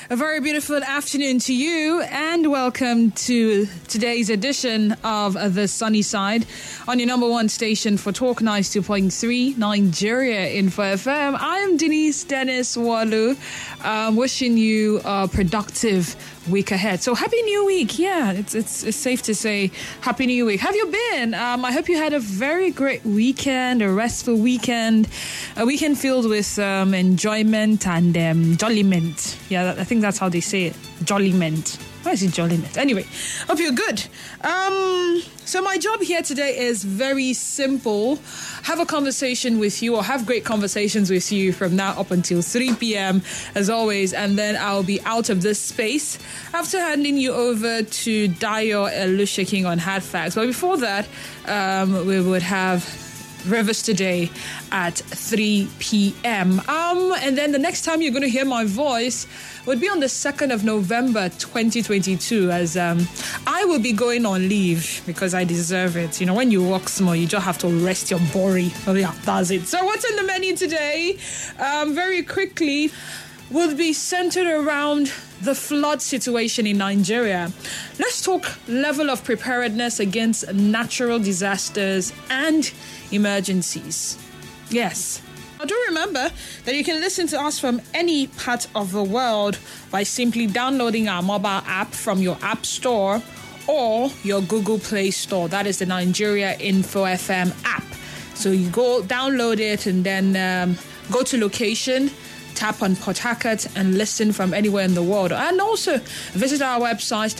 A very beautiful afternoon to you and welcome to today's edition of The Sunny Side on your number one station for Talk 92.3 Nigeria Info FM. I am Denise Dennis Walu, wishing you a productive week ahead. So happy new week. Yeah, it's safe to say happy new week. Have you been? I hope you had a very great weekend, a restful weekend, a weekend filled with enjoyment and jolliment. Yeah, I think that's how they say it. Jolliment. Why is it jolliment? Anyway, hope you're good. So my job here today is very simple. Have a conversation with you or have great conversations with you from now up until 3 p.m. as always. And then I'll be out of this space after handing you over to Dayo Elusheking on Hard Facts. But before that, we would have Rivers Today at 3 p.m. And then the next time you're going to hear my voice would be on the 2nd of November 2022 as I will be going on leave because I deserve it. You know, when you work small, you just have to rest your body. Oh, yeah, that's it. So what's in the menu today? Very quickly, will be centered around the flood situation in Nigeria. Let's talk level of preparedness against natural disasters and emergencies. Yes. Now, do remember that you can listen to us from any part of the world by simply downloading our mobile app from your App Store or your Google Play Store. That is the Nigeria Info FM app. So you go download it and then go to location, tap on Port Harcourt and listen from anywhere in the world. And also visit our website,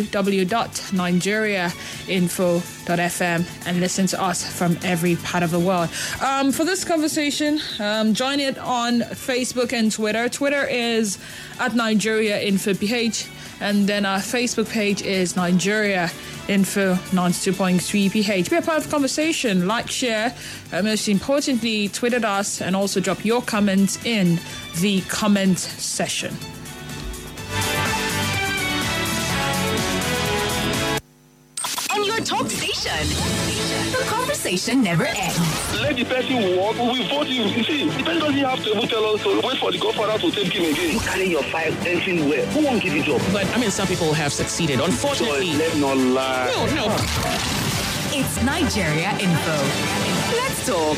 www.nigeriainfo.fm, and listen to us from every part of the world. For this conversation, join it on Facebook and Twitter. Twitter is at Nigeria Info PH, and then our Facebook page is Nigeria Info 92.3 PH. Be a part of the conversation, like, share, most importantly, tweet at us and also drop your comments in the comment session. And your talk station. The conversation never ends. Let the person walk, we will vote you. You see, the person doesn't have to even tell us to wait for the godfather to take him again. You carry your file everywhere. Who won't give you job? But I mean, some people have succeeded. Unfortunately, So let's not lie. no. It's Nigeria Info. Let's talk.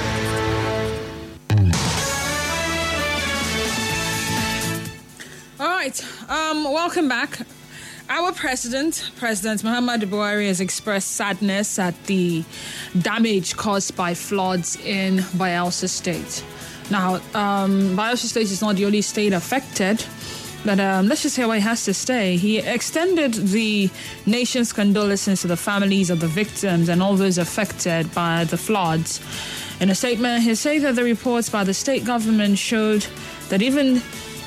All right, welcome back. Our President Muhammadu Buhari, has expressed sadness at the damage caused by floods in Bayelsa State. Now, Bayelsa State is not the only state affected, but let's just hear what he has to say. He extended the nation's condolences to the families of the victims and all those affected by the floods. In a statement, he said that the reports by the state government showed that even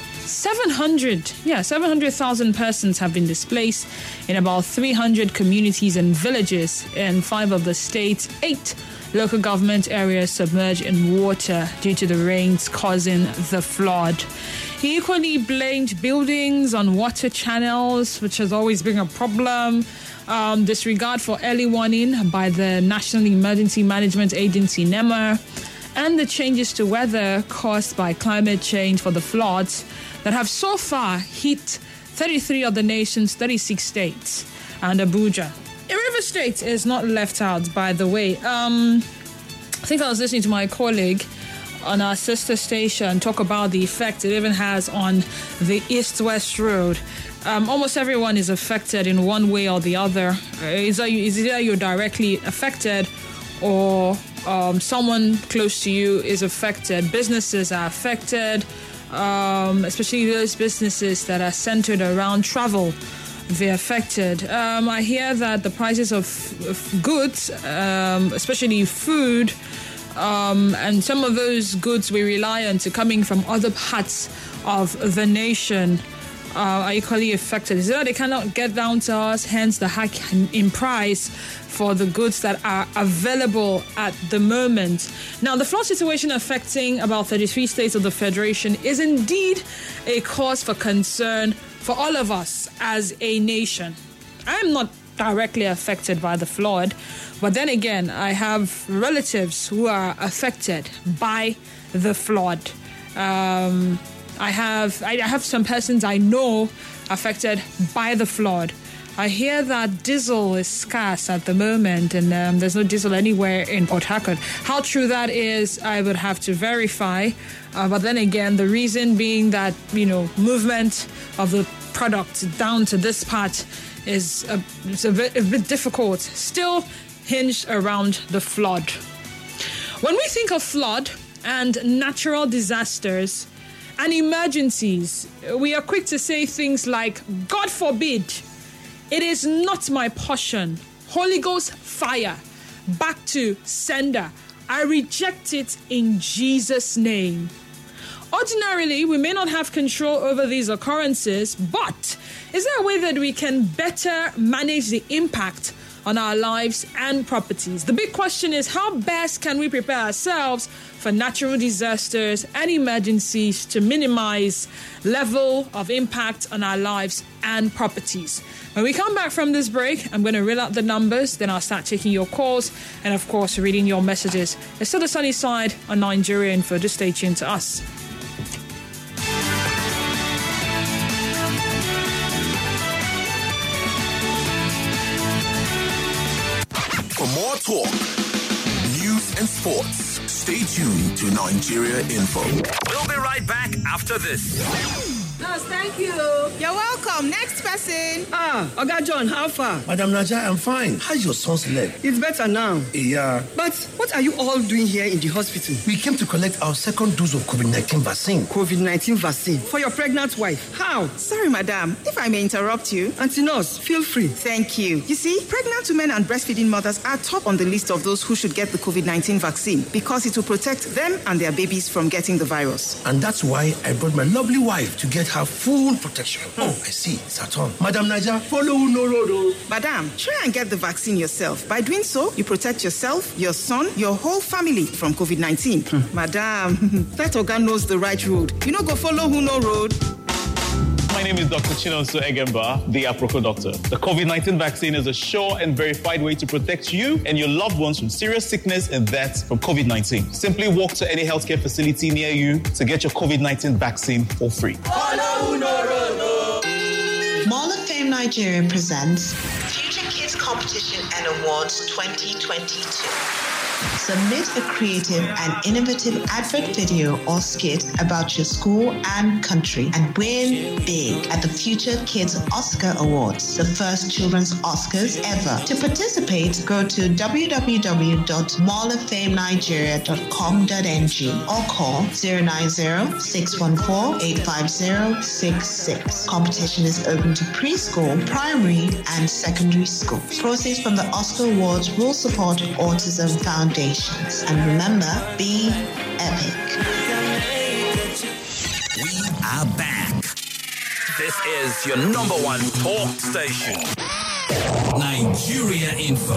700,000 persons have been displaced in about 300 communities and villages in 5 of the state's 8 local government areas submerged in water due to the rains causing the flood. He equally blamed buildings on water channels, which has always been a problem, disregard for early warning by the National Emergency Management Agency, NEMA, and the changes to weather caused by climate change for the floods that have so far hit 33 of the nation's 36 states and Abuja. Rivers State is not left out, by the way. I think I was listening to my colleague on our sister station talk about the effect it even has on the East-West Road. Almost everyone is affected in one way or the other. Either you're directly affected or someone close to you is affected. Businesses are affected, especially those businesses that are centered around travel. They're affected. I hear that the prices of goods, especially food, and some of those goods we rely on to coming from other parts of the nation are equally affected. Is that they cannot get down to us, hence the hike in price for the goods that are available at the moment. Now, the flood situation affecting about 33 states of the Federation is indeed a cause for concern for all of us as a nation. I'm not directly affected by the flood, but then again, I have relatives who are affected by the flood. I have some persons I know affected by the flood. I hear that diesel is scarce at the moment, and there's no diesel anywhere in Port Harcourt. How true that is, I would have to verify. But then again, the reason being that, movement of the product down to this part is a bit difficult. Still hinged around the flood. When we think of flood and natural disasters and emergencies, we are quick to say things like, God forbid, it is not my portion. Holy Ghost fire. Back to sender. I reject it in Jesus' name. Ordinarily, we may not have control over these occurrences, but is there a way that we can better manage the impact on our lives and properties? The big question is, how best can we prepare ourselves for natural disasters and emergencies to minimize level of impact on our lives and properties? When we come back from this break, I'm going to reel out the numbers, then I'll start taking your calls and, of course, reading your messages. It's still the sunny side on Nigeria Info. Just stay tuned to us. For more talk, news and sports, stay tuned to Nigeria Info. We'll be right back after this. Nurse, thank you. You're welcome. Next person. Oga John, how far? Madam Naja, I'm fine. How's your son's leg? It's better now. Yeah. But what are you all doing here in the hospital? We came to collect our second dose of COVID-19 vaccine. COVID-19 vaccine for your pregnant wife. How? Sorry, madam, if I may interrupt you. Auntie Nurse, feel free. Thank you. You see, pregnant women and breastfeeding mothers are top on the list of those who should get the COVID-19 vaccine because it will protect them and their babies from getting the virus. And that's why I brought my lovely wife to get her full protection. Oh, I see. It's at home. Madam Naja, follow no road. Madam, try and get the vaccine yourself. By doing so, you protect yourself, your son, your whole family from COVID-19. Madam, that Oga knows the right road. You know, go follow who no road. My name is Dr. Chinonso Egemba, the Aproko doctor. The COVID-19 vaccine is a sure and verified way to protect you and your loved ones from serious sickness and death from COVID-19. Simply walk to any healthcare facility near you to get your COVID-19 vaccine for free. Mall of Fame Nigeria presents Future Kids Competition and Awards 2022. Submit a creative and innovative advert video or skit about your school and country and win big at the Future Kids Oscar Awards, the first children's Oscars ever. To participate, go to www.malloffamenigeria.com.ng or call 090-614-85066. Competition is open to preschool, primary, and secondary schools. Proceeds from the Oscar Awards will support Autism Foundation. And remember, be epic. We are back. This is your number one talk station. Nigeria Info.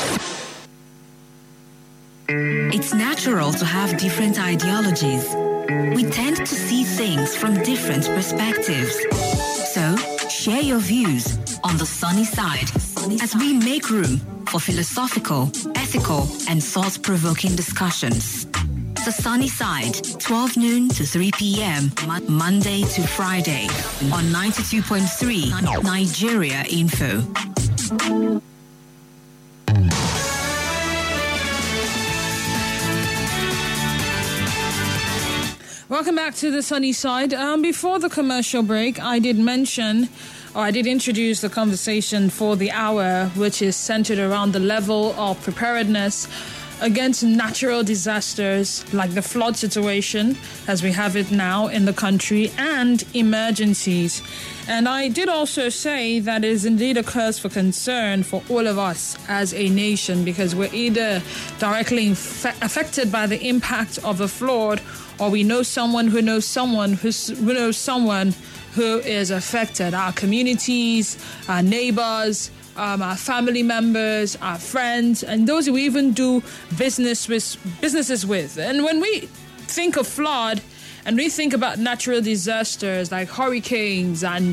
It's natural to have different ideologies. We tend to see things from different perspectives. So, share your views on the sunny side as we make room for philosophical, ethical, and thought-provoking discussions. The Sunny Side, 12 noon to 3 p.m., Monday to Friday, on 92.3 Nigeria Info. Welcome back to the Sunny Side. Before the commercial break, I did introduce the conversation for the hour, which is centered around the level of preparedness against natural disasters like the flood situation as we have it now in the country and emergencies. And I did also say that it is indeed a cause for concern for all of us as a nation because we're either directly affected by the impact of a flood or we know someone who knows someone who knows someone who is affected. Our communities, our neighbors, our family members, our friends, and those we even do businesses with. And when we think of flood and we think about natural disasters like hurricanes and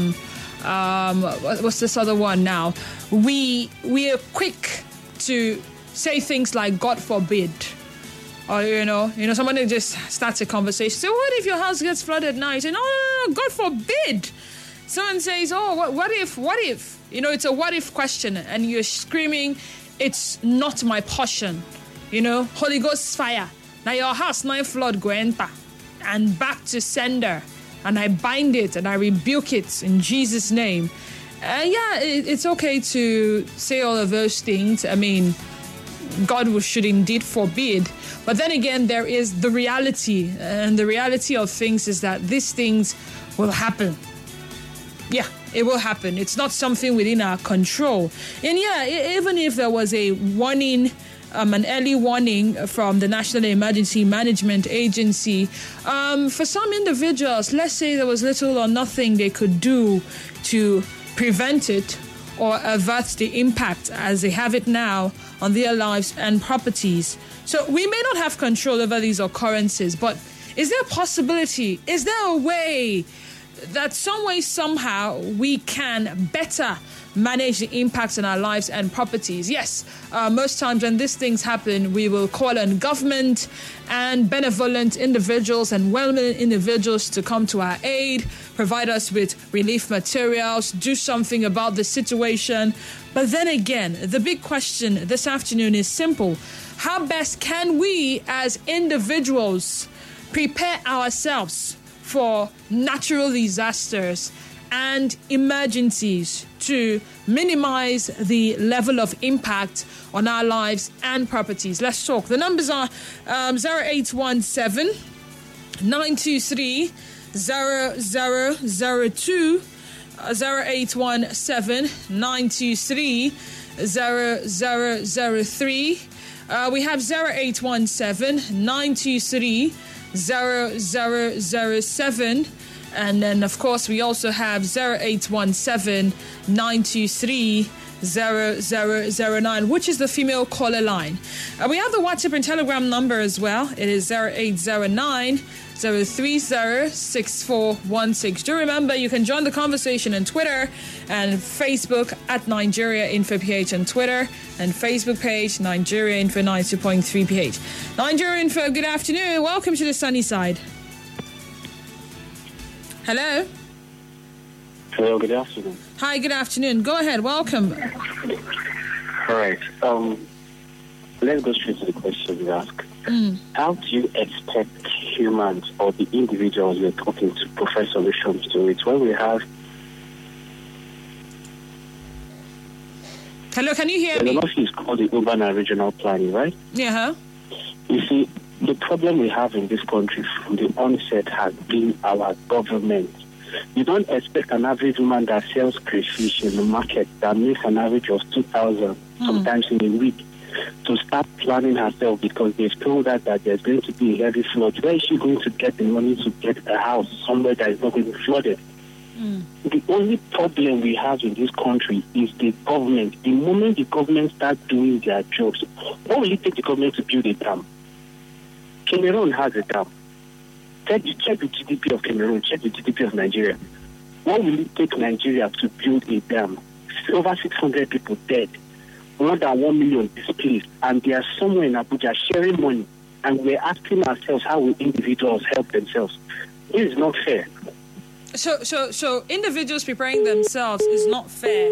what's this other one now? We are quick to say things like God forbid. Or, somebody just starts a conversation. So what if your house gets flooded at night? And no, God forbid. Someone says, what if? It's a what if question. And you're screaming, it's not my portion. Holy Ghost fire. Now your house, now flood, go enter. And back to sender. And I bind it and I rebuke it in Jesus' name. It's okay to say all of those things. I mean, God should indeed forbid. But then again, there is the reality. And the reality of things is that these things will happen. Yeah, it will happen. It's not something within our control. And even if there was a warning, an early warning from the National Emergency Management Agency, for some individuals, let's say there was little or nothing they could do to prevent it or avert the impact as they have it now on their lives and properties. So we may not have control over these occurrences, but is there a possibility? Is there a way that some way, somehow, we can better manage the impacts on our lives and properties? Yes, most times when these things happen, we will call on government and benevolent individuals and well-meaning individuals to come to our aid, provide us with relief materials, do something about the situation. But then again, the big question this afternoon is simple. How best can we as individuals prepare ourselves for natural disasters and emergencies to minimize the level of impact on our lives and properties? Let's talk. The numbers are 0817 923 0002, 0817 923 0003. We have 0817 923 0007. And then, of course, we also have 0817 923 0009, which is the female caller line. We have the WhatsApp and Telegram number as well. It is 0809 030 6416. Do remember, you can join the conversation on Twitter and Facebook at Nigeria Info PH on Twitter, and Facebook page Nigeria Info 92.3 PH. Nigeria Info, good afternoon. Welcome to the sunny side. Hello. Hello, good afternoon. Hi, good afternoon. Go ahead. Welcome. All right. Let's go straight to the question you asked. How do you expect humans or the individuals you're talking to provide solutions to it when we have... Hello, can you hear me? The is called the urban and regional planning, right? Yeah. You see, the problem we have in this country from the onset has been our government. You don't expect an average woman that sells crayfish in the market that makes an average of 2,000 sometimes in a week to start planning herself because they've told her that there's going to be a heavy flood. Where is she going to get the money to get a house somewhere that is not going to be flooded? The only problem we have in this country is the government. The moment the government starts doing their jobs, what will it take the government to build a dam? Cameroon has a dam. Check the GDP of Cameroon, check the GDP of Nigeria. What will it take Nigeria to build a dam? Over 600 people dead, more than 1 million displaced, and they are somewhere in Abuja sharing money, and we're asking ourselves how will individuals help themselves? It is not fair. So individuals preparing themselves is not fair.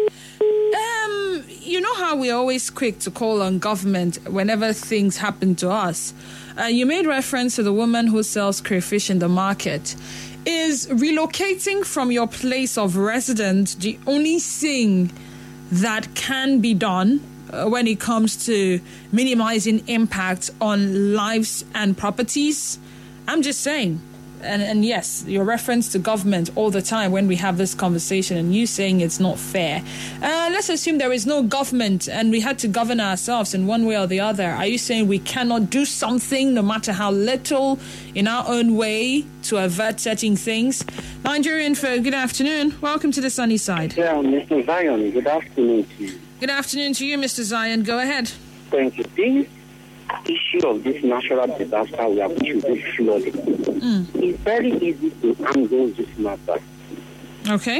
You know how we're always quick to call on government whenever things happen to us. You made reference to the woman who sells crayfish in the market. Is relocating from your place of residence the only thing that can be done when it comes to minimizing impact on lives and properties? I'm just saying. And yes, your reference to government all the time when we have this conversation and you saying it's not fair. Let's assume there is no government and we had to govern ourselves in one way or the other. Are you saying we cannot do something, no matter how little, in our own way to avert certain things? Nigerian Info, good afternoon. Welcome to the sunny side. Yeah, Mr. Zion, good afternoon to you. Good afternoon to you, Mr. Zion. Go ahead. Thank you. This issue of this natural disaster we have issued this flooding. It's very easy to handle this matter. Okay.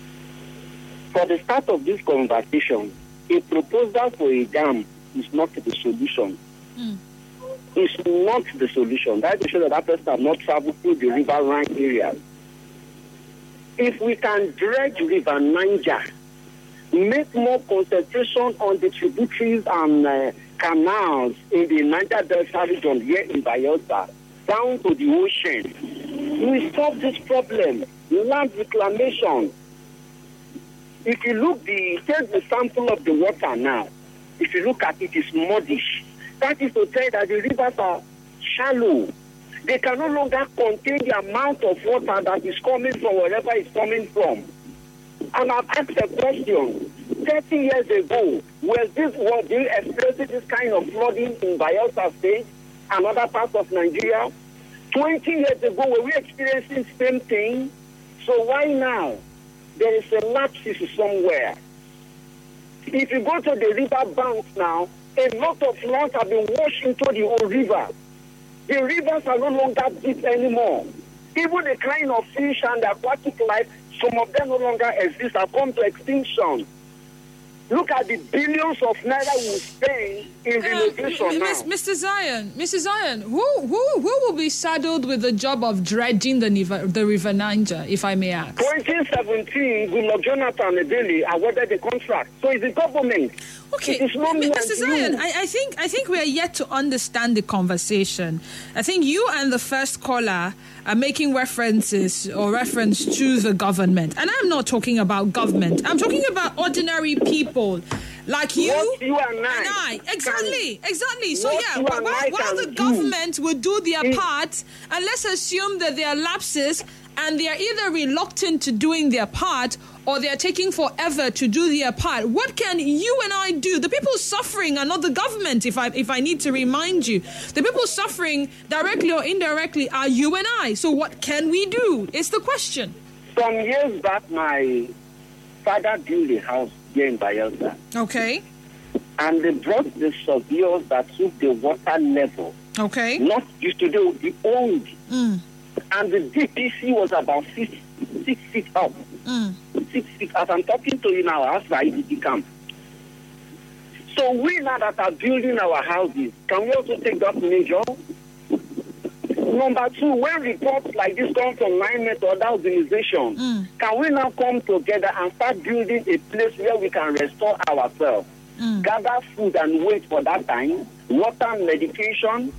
For the start of this conversation, a proposal for a dam is not the solution. is not the solution. That is to show that person has not traveled through the riverine areas. If we can dredge River Niger, make more concentration on the tributaries and canals in the Niger Delta region here in Bayelsa, down to the ocean, we solve this problem. Land reclamation. If you take the sample of the water now, if you look at it, it's muddish. That is to say that the rivers are shallow. They can no longer contain the amount of water that is coming from wherever it's coming from. And I've asked a question. 30 years ago, was you experiencing this kind of flooding in Bayelsa State and other parts of Nigeria? 20 years ago, were we experiencing the same thing? So why now? There is a lapse somewhere. If you go to the river banks now, a lot of lands have been washed into the old river. The rivers are no longer deep anymore. Even the kind of fish and the aquatic life, some of them no longer exist, have come to extinction. Look at the billions of naira we spend in renovation now. Mr. Zion, who will be saddled with the job of dredging the River Niger, if I may ask? 2017, Goodluck Jonathan Ebele awarded the contract. So it's the government. Okay, Mr. Zion, I think we are yet to understand the conversation. I think you and the first caller are making reference to the government. And I'm not talking about government. I'm talking about ordinary people like you and I. Exactly. So while the government will do their part, and let's assume that there are lapses and they are either reluctant to doing their part or they are taking forever to do their part. What can you and I do? The people suffering are not the government, if I need to remind you. The people suffering, directly or indirectly, are you and I. So what can we do? It's the question. Some years back, my father built a house here in Bayelsa. Okay. And they brought the surveyors that took the water level. Okay. Not used to do the old. And the DPC was about 6 feet up. 6 feet. As I'm talking to you now, outside the camp. So we now that are building our houses, can we also take that measure? Number two, when reports like this come from NIMET or other organizations, can we now come together and start building a place where we can restore ourselves? Gather food and wait for that time, water and medication.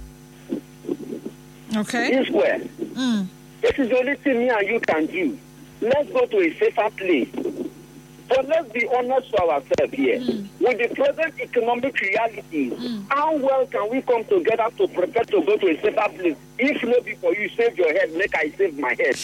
Okay. This way. This is the only thing me and you can do. Let's go to a safer place. But let's be honest to ourselves here. With the present economic realities, how well can we come together to prepare to go to a safer place? If not before you save your head, make I save my head.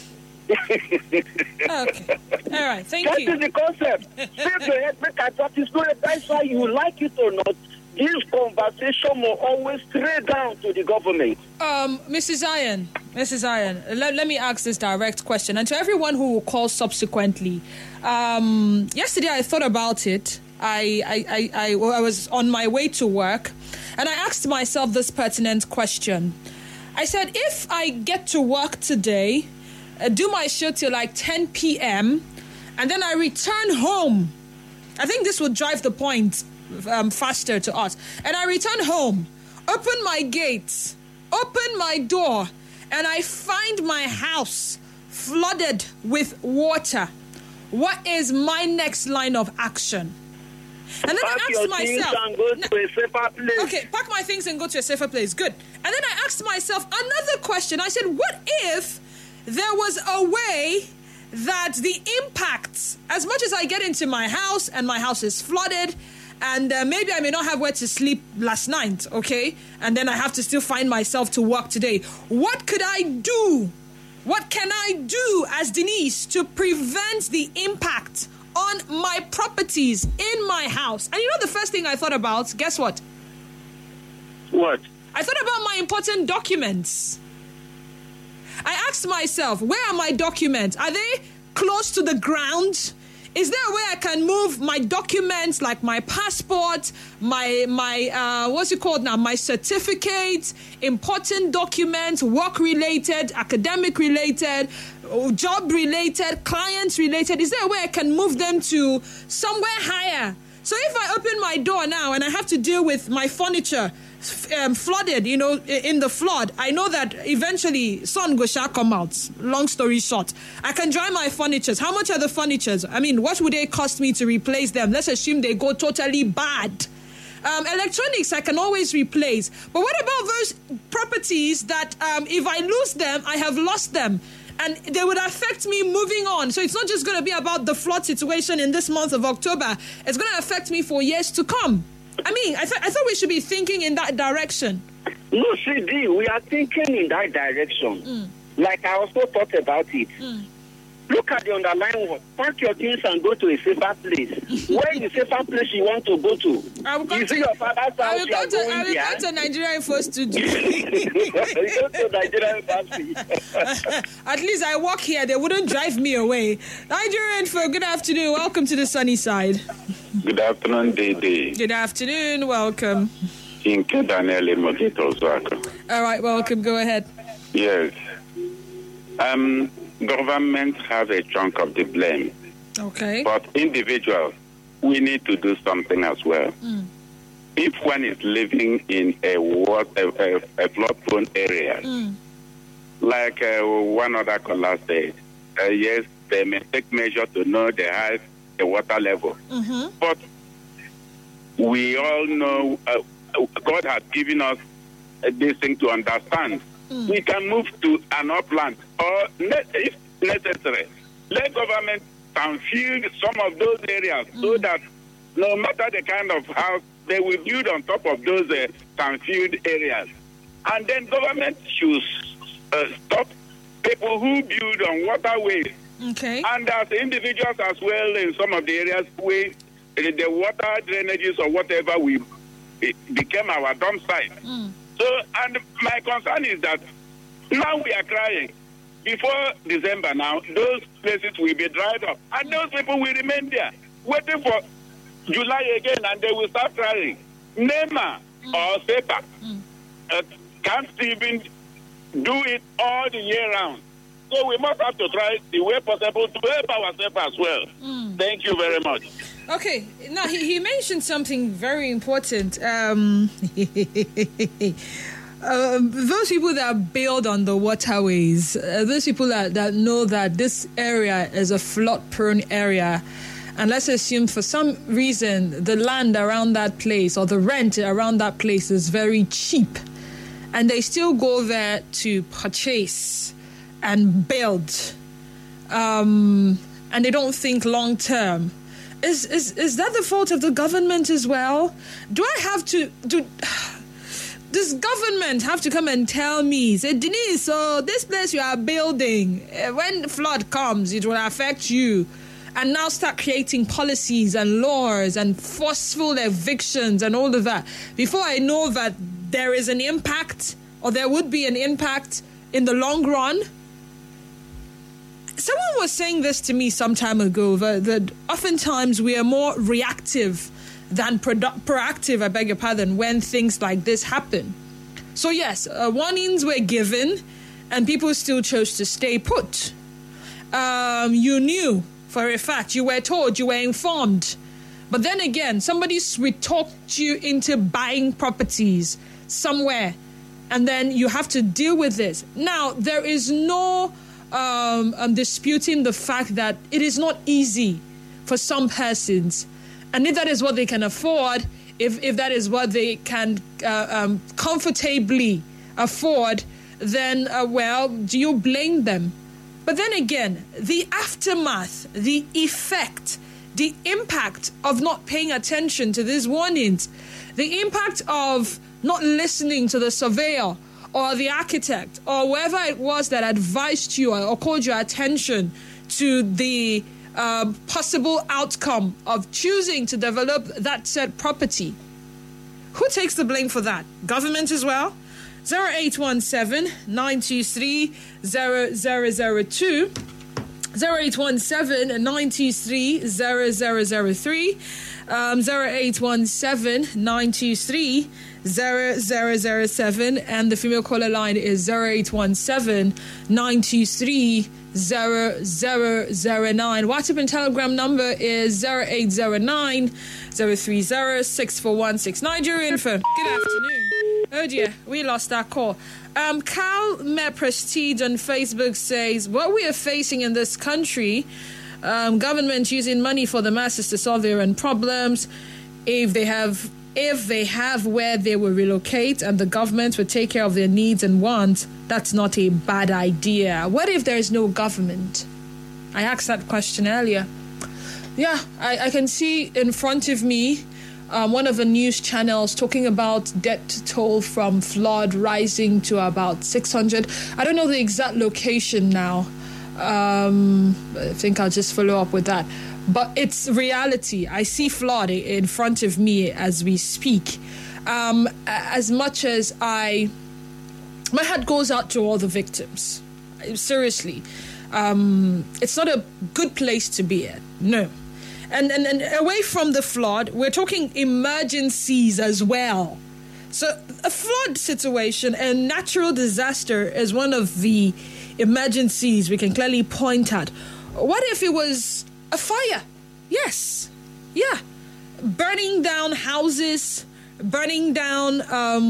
Okay. All right. Thank you. That is the concept. Save your head, make I practice. That's why you like it or not. This conversation will always stray down to the government. Mrs. Zion, let me ask this direct question. And to everyone who will call subsequently, yesterday I thought about it. I was on my way to work, and I asked myself this pertinent question. I said, if I get to work today, do my show till like 10 p.m., and then I return home, I think this will drive the point faster to us. And I return home, open my gates, open my door, and I find my house flooded with water. What is my next line of action? And then I asked myself, and go to a safer place. Okay, pack my things and go to a safer place. Good. And then I asked myself another question. I said, what if there was a way that the impact, as much as I get into my house and my house is flooded, and maybe I may not have where to sleep last night, okay? And then I have to still find myself to work today. What could I do? What can I do as Denise to prevent the impact on my properties in my house? And you know the first thing I thought about? Guess what? What? I thought about my important documents. I asked myself, where are my documents? Are they close to the ground? Is there a way I can move my documents like my passport, my what's it called now? My certificates, important documents, work-related, academic-related, job-related, clients-related. Is there a way I can move them to somewhere higher So if I open my door now and I have to deal with my furniture flooded, in the flood, I know that eventually sun go shall come out. Long story short, I can dry my furnitures. How much are the furnitures? I mean, what would they cost me to replace them? Let's assume they go totally bad. Electronics I can always replace. But what about those properties that if I lose them, I have lost them? And they would affect me moving on. So it's not just going to be about the flood situation in this month of October. It's going to affect me for years to come. I mean, I thought we should be thinking in that direction. No, CD, we are thinking in that direction. Like I also thought about it. Look at the underlying one. Pack your things and go to a safer place. Where is the safer place you want to go to? Is it your father's house? I will go to Nigeria Info Studio. You go to Nigeria Info. At least I walk here. They wouldn't drive me away. Nigeria Info, good afternoon. Welcome to the sunny side. Good afternoon, Dede. Good afternoon. Welcome. Inke Daniel Mojito Zaka. All right, welcome. Go ahead. Yes. Government has a chunk of the blame. Okay. But individuals, we need to do something as well. If one is living in a flood-prone area, like one other caller said, yes, they may take measures to know the water level. But we all know God has given us this thing to understand. We can move to an upland, or if necessary, let government downfield some of those areas so that no matter the kind of house, they will build on top of those downfield areas. And then government should stop people who build on waterways. Okay. And as individuals as well in some of the areas where the water drainages or whatever became our dump site. So, and my concern is that now we are crying. Before December now, those places will be dried up. And those people will remain there, waiting for July again, and they will start crying. NEMA or SEPA can't even do it all the year round. So we must have to try the way possible to help ourselves as well. Thank you very much. Okay, now he mentioned something very important. Those people that build on the waterways, those people that know that this area is a flood-prone area, and let's assume for some reason the land around that place or the rent around that place is very cheap, and they still go there to purchase and build, and they don't think long-term. Is that the fault of the government as well? Does government have to come and tell me, say, Denise, so this place you are building, when flood comes, it will affect you, and now start creating policies and laws and forceful evictions and all of that, before I know that there is an impact, or there would be an impact in the long run? Someone was saying this to me some time ago, that oftentimes we are more reactive than proactive, I beg your pardon, when things like this happen. So yes, warnings were given and people still chose to stay put. You knew for a fact, you were told, you were informed. But then again, somebody sweet-talked you into buying properties somewhere, and then you have to deal with this. Now, there is no disputing the fact that it is not easy for some persons. And if that is what they can afford, if that is what they can comfortably afford, then, do you blame them? But then again, the aftermath, the effect, the impact of not paying attention to these warnings, the impact of not listening to the surveyor or the architect or whoever it was that advised you or called your attention to the possible outcome of choosing to develop that said property. Who takes the blame for that? Government as well? 0817-923-0002, 0817-923-0003, 0817-923-0007, and the female caller line is 0817-923-0007. WhatsApp and Telegram number is 0809 030 6416. Nigeria Info. Good afternoon. Oh dear, we lost our call. Cal Me Prestige on Facebook says, what we are facing in this country, government using money for the masses to solve their own problems. If they have where they will relocate and the government will take care of their needs and wants, that's not a bad idea. What if there is no government? I asked that question earlier. Yeah, I can see in front of me one of the news channels talking about death toll from flood rising to about 600. I don't know the exact location now. I think I'll just follow up with that. But it's reality. I see flood in front of me as we speak. As much as my heart goes out to all the victims. Seriously. It's not a good place to be at. No. And away from the flood, we're talking emergencies as well. So a flood situation and natural disaster is one of the emergencies we can clearly point at. What if it was a fire? Yes. Yeah. Burning down houses, burning down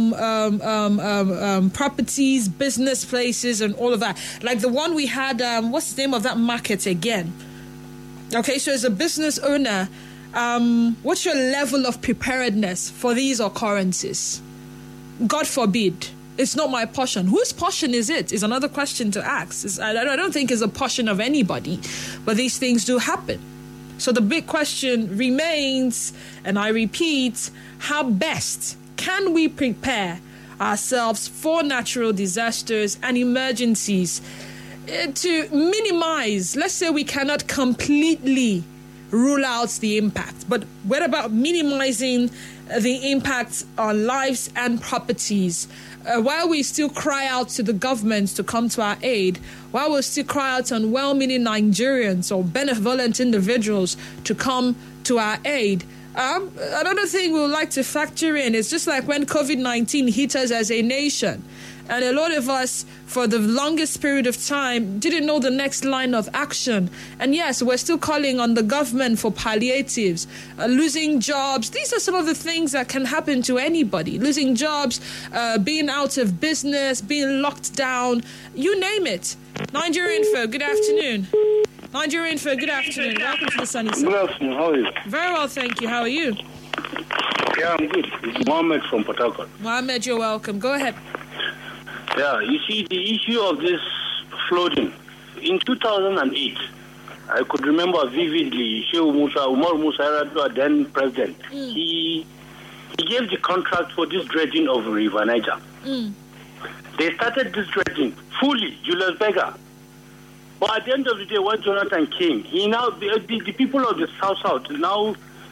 properties, business places, and all of that. Like the one we had, what's the name of that market again? Okay, so as a business owner, what's your level of preparedness for these occurrences? God forbid. It's not my portion. Whose portion is it? Is another question to ask. I don't think it's a portion of anybody, but these things do happen. So the big question remains, and I repeat, how best can we prepare ourselves for natural disasters and emergencies to minimize? Let's say we cannot completely rule out the impact, but what about minimizing the impact on lives and properties? While we still cry out to the government to come to our aid, while we still cry out on well-meaning Nigerians or benevolent individuals to come to our aid, another thing we would like to factor in is just like when COVID-19 hit us as a nation, and a lot of us, for the longest period of time, didn't know the next line of action. And yes, we're still calling on the government for palliatives, losing jobs. These are some of the things that can happen to anybody. Losing jobs, being out of business, being locked down, you name it. Nigeria Info, good afternoon. Nigeria Info, good afternoon. Welcome to the Sunny Side. Good afternoon, how are you? Very well, thank you. How are you? Yeah, I'm good. It's Mohammed from Port Harcourt. Mohammed, you're welcome. Go ahead. Yeah, you see, the issue of this flooding, in 2008, I could remember vividly, Umar Musa Yar'Adua, then president, he gave the contract for this dredging of River Niger. They started this dredging fully, Julius Berger. But at the end of the day, when Jonathan came, the people of the South, now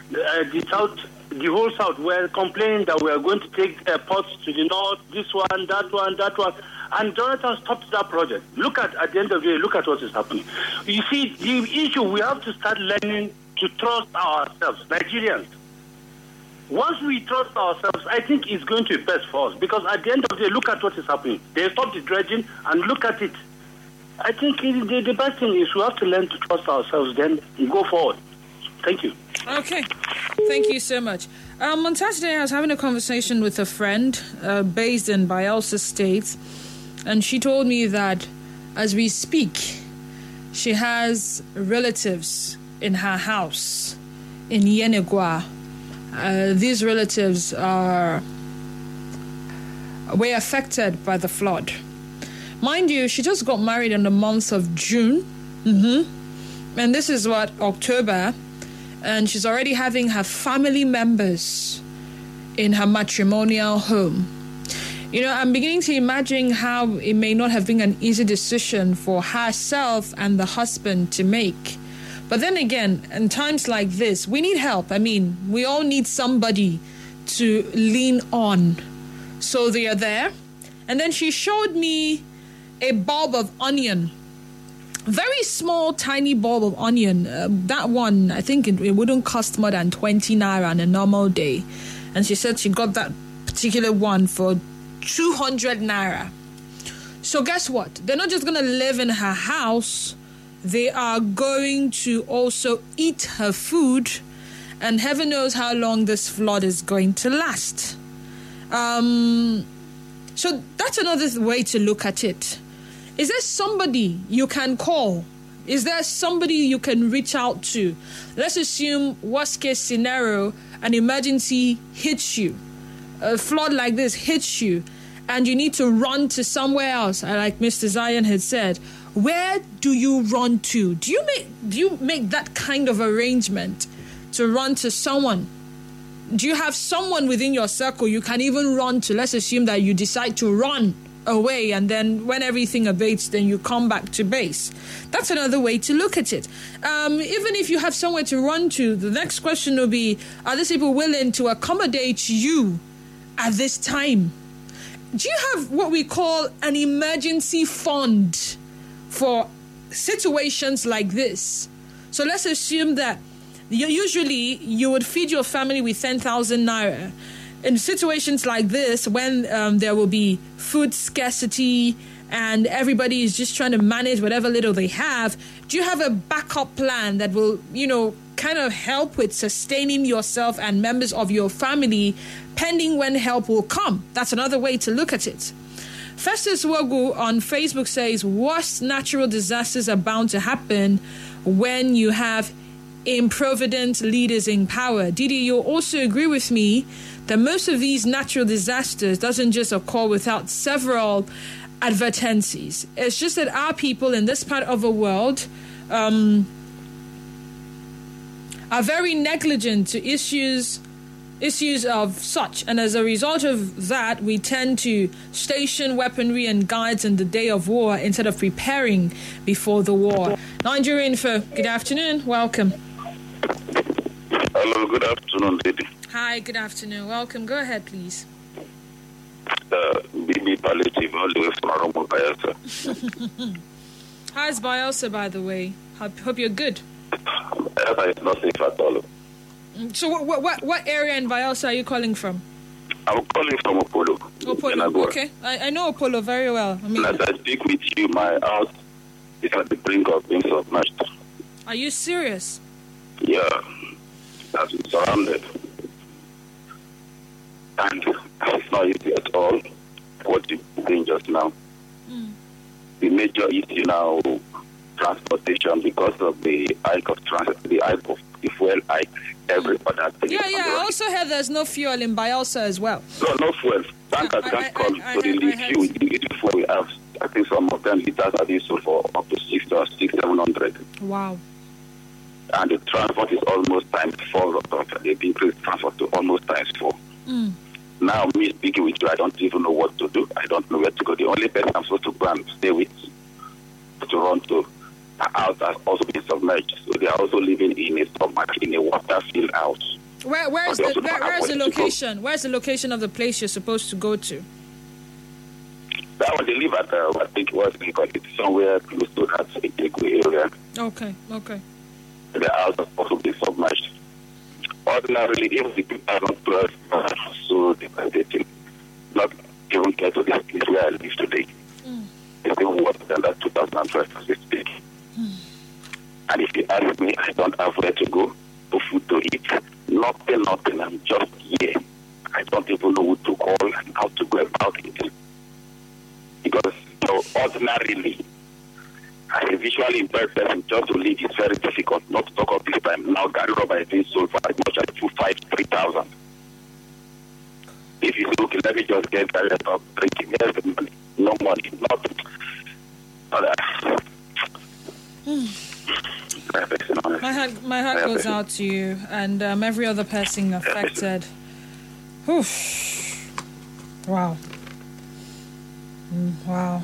the whole South were complaining that we are going to take ports to the north, this one, that one. And Jonathan stopped that project. At the end of the day, look at what is happening. You see, the issue, we have to start learning to trust ourselves, Nigerians. Once we trust ourselves, I think it's going to be best for us. Because at the end of the day, look at what is happening. They stopped the dredging and look at it. I think the best thing is we have to learn to trust ourselves, then go forward. Thank you. Okay. Thank you so much. On Saturday, I was having a conversation with a friend based in Bayelsa State, and she told me that as we speak, she has relatives in her house in Yenegua. These relatives were affected by the flood. Mind you, she just got married in the month of June. And this is October. And she's already having her family members in her matrimonial home. You know, I'm beginning to imagine how it may not have been an easy decision for herself and the husband to make. But then again, in times like this, we need help. I mean, we all need somebody to lean on. So they are there. And then she showed me a bulb of onion. Very small, tiny bulb of onion. That one, I think it wouldn't cost more than 20 naira on a normal day. And she said she got that particular one for 200 naira. So guess what? They're not just going to live in her house, they are going to also eat her food, and heaven knows how long this flood is going to last. So that's another way to look at it. Is there somebody you can call? Is there somebody you can reach out to? Let's assume worst case scenario, an emergency hits you. A flood like this hits you and you need to run to somewhere else. Like Mr. Zion had said, where do you run to? Do you make that kind of arrangement to run to someone? Do you have someone within your circle you can even run to? Let's assume that you decide to run away, and then when everything abates, then you come back to base. That's another way to look at it. Even if you have somewhere to run to, the next question will be, are these people willing to accommodate you at this time? Do you have what we call an emergency fund for situations like this? So let's assume that usually you would feed your family with 10,000 naira. In situations like this, when there will be food scarcity and everybody is just trying to manage whatever little they have, do you have a backup plan that will, kind of help with sustaining yourself and members of your family pending when help will come? That's another way to look at it. Festus Wogu on Facebook says, worst natural disasters are bound to happen when you have improvident leaders in power. Didi, you'll also agree with me that most of these natural disasters doesn't just occur without several advertencies. It's just that our people in this part of the world are very negligent to issues of such, and as a result of that, we tend to station weaponry and guards in the day of war instead of preparing before the war. Nigerian Info, good afternoon, welcome. Hello, good afternoon, lady. Hi, good afternoon. Welcome. Go ahead, please. BB Palliative, all the way from Aromo, Bayelsa. How's Bayelsa, by the way? Hope you're good. It's not safe at all. So what area in Bayelsa are you calling from? I'm calling from Opolo. Opolo, okay. I know Opolo very well. As I speak with you, my house is at the brink of being submerged. Are you serious? Yeah. That's been surrounded. And it's not easy at all what you're doing just now. The major issue now, transportation, because of the hike of the fuel hike, every other thing. Yeah, I also heard there's no fuel in Bayelsa as well. No fuel. Tankers can't come to relieve you with the fuel we have. I think some of them liters are being sold for up to 700. Wow. And the transport is almost times 4. They've increased transport to almost times 4. Now, me speaking with you, I don't even know what to do. I don't know where to go. The only person I'm supposed to go and stay with to run to our house has also been submerged. So they are also living in a water-filled house. Where's the location? Where's the location of the place you're supposed to go to? That one, they live at, I think it's somewhere close to that Ikekwe area. Okay. The house has also been submerged. Ordinarily, even the people are not so devastating, not even get to this place where I live today. It's even worse than that 2012 as we speak. And if you ask me, I don't have where to go, no food to eat, nothing. I'm just here. I don't even know who to call and how to go about it. Because ordinarily, as a visually impaired person, just to live is very difficult, not to talk of this time. Now, Gary Robert is being sold for as much as 3,000. If you look, let me just get Gary Robert drinking. Here's the money. No money, nothing. My heart goes out to you and every other person affected. Wow. Wow.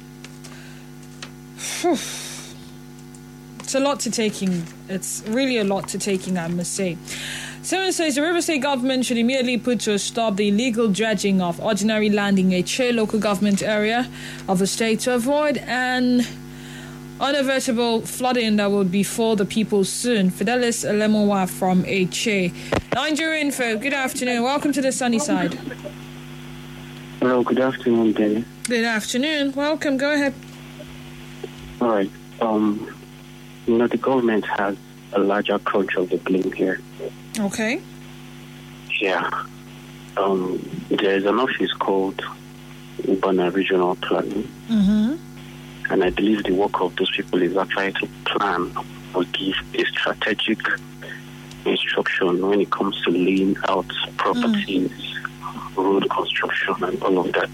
It's a lot to take in. It's really a lot to take in, I must say. Someone says the River State government should immediately put to a stop the illegal dredging of ordinary land in a Che local government area of the state to avoid an unavoidable flooding that will befall the people soon. Fidelis Lemowa from Che. Nigerian Info, good afternoon. Welcome to the sunny side. Hello, good afternoon, Danny. Good afternoon. Welcome. Go ahead. All right. the government has a larger crunch of the blame here. Okay. Yeah. There's an office called Urban and Regional Planning. Mm-hmm. And I believe the work of those people is actually to plan or give a strategic instruction when it comes to laying out properties, road construction, and all of that.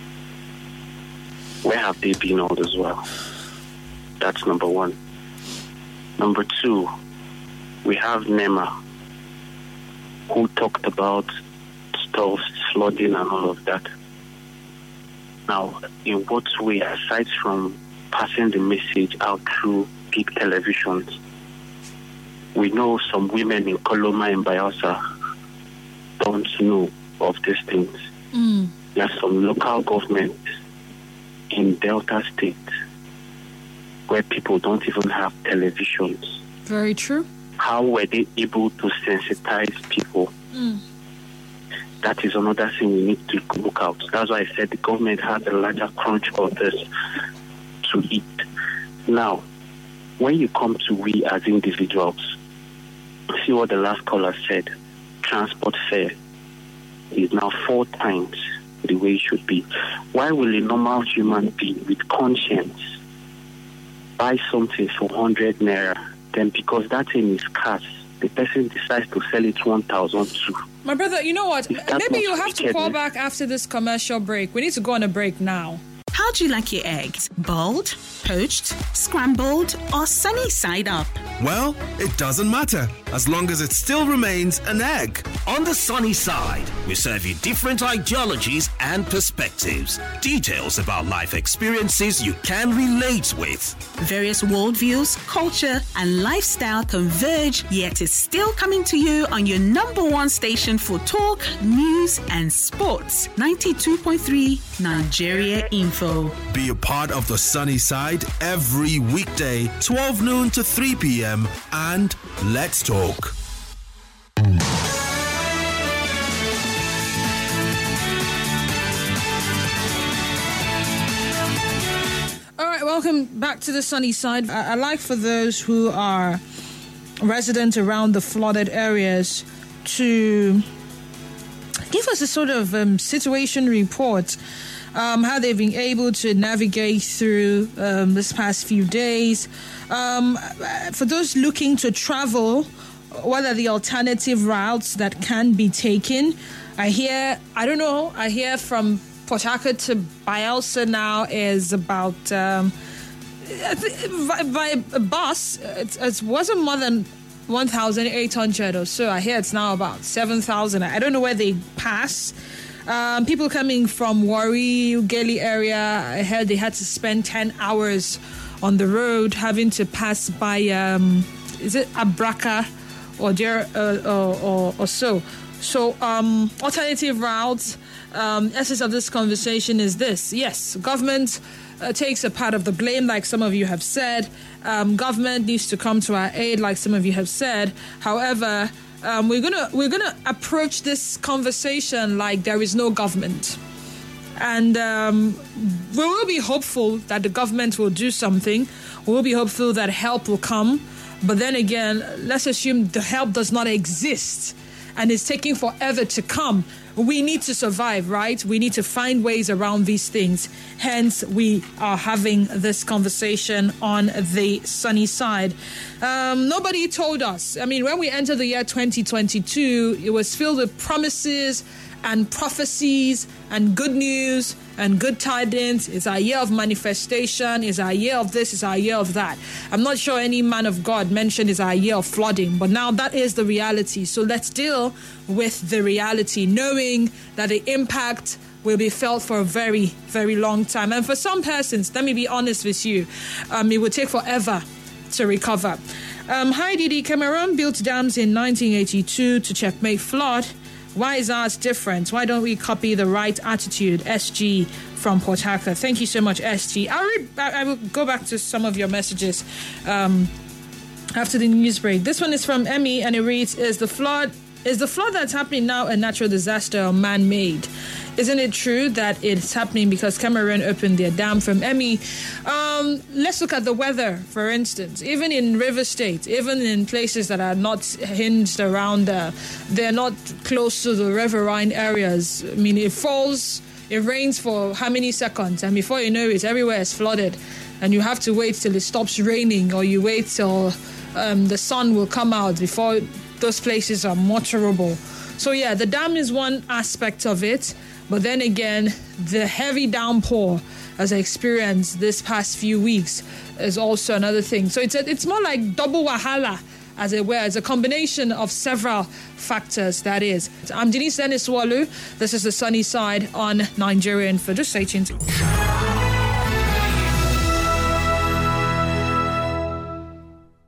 Where have they been all as well? That's number one. Number two, we have NEMA, who talked about stuff, flooding, and all of that. Now, in what way, aside from passing the message out through big televisions, we know some women in Koloma and Bayelsa don't know of these things. There are some local governments in Delta State where people don't even have televisions. Very true. How were they able to sensitize people? That is another thing we need to look out. That's why I said the government has a larger crunch of this to eat. Now, when you come to we as individuals, see what the last caller said. Transport fare is now 4 times the way it should be. Why will a normal human being with conscience buy something for 100 naira, then because that thing is scarce, the person decides to sell it 1,002? My brother, you know what? Maybe you have to call back after this commercial break. We need to go on a break now. How do you like your eggs? Boiled, poached, scrambled, or sunny side up? Well, it doesn't matter as long as it still remains an egg. On the Sunny Side, we serve you different ideologies and perspectives. Details about life experiences you can relate with. Various worldviews, culture, and lifestyle converge, yet it's still coming to you on your number one station for talk, news, and sports. 92.3 Nigeria Info. Be a part of the Sunny Side every weekday, 12 noon to 3 p.m. and let's talk. All right, welcome back to the Sunny Side. I like for those who are residents around the flooded areas to give us a sort of situation report, how they've been able to navigate through this past few days. For those looking to travel, what are the alternative routes that can be taken? I hear from Port Harcourt to Bayelsa now is about, by a bus, it wasn't more than 1,800 or so. I hear it's now about 7,000. I don't know where they pass. People coming from Warri, Ughelli area, I heard they had to spend 10 hours on the road having to pass by, is it Abraka or so? So, alternative routes. Essence of this conversation is this. Yes, government takes a part of the blame, like some of you have said. Government needs to come to our aid, like some of you have said. However, we're gonna approach this conversation like there is no government, and we will be hopeful that the government will do something. We will be hopeful that help will come, but then again, let's assume the help does not exist and it's taking forever to come. We need to survive, right? We need to find ways around these things. Hence, we are having this conversation on the Sunny Side. Nobody told us. I mean, when we entered the year 2022, it was filled with promises and prophecies and good news and good tidings. It's our year of manifestation. It's our year of this. It's our year of that. I'm not sure any man of God mentioned it's our year of flooding, but now that is the reality. So let's deal with the reality, knowing that the impact will be felt for a very, very long time. And for some persons, let me be honest with you, it will take forever to recover. Hi, Didi. Cameroon built dams in 1982 to checkmate flood. Why is ours different? Why don't we copy the right attitude? SG from Port Harcourt. Thank you so much, SG. I will go back to some of your messages after the news break. This one is from Emmy, and it reads, Is the flood that's happening now a natural disaster or man-made? isn't it true that it's happening because Cameroon opened their dam from Emmy? Let's look at the weather, for instance. Even in River State, even in places that are not hinged around, they're not close to the riverine areas. I mean, it rains for how many seconds? And before you know it, everywhere is flooded. And you have to wait till it stops raining, or you wait till the sun will come out before those places are motorable. So yeah, the dam is one aspect of it. But then again, the heavy downpour, as I experienced this past few weeks, is also another thing. So it's more like double wahala, as it were. It's a combination of several factors, that is. I'm Denise Dennis Walu. This is The Sunny Side on Nigerian for Just Stay tuned.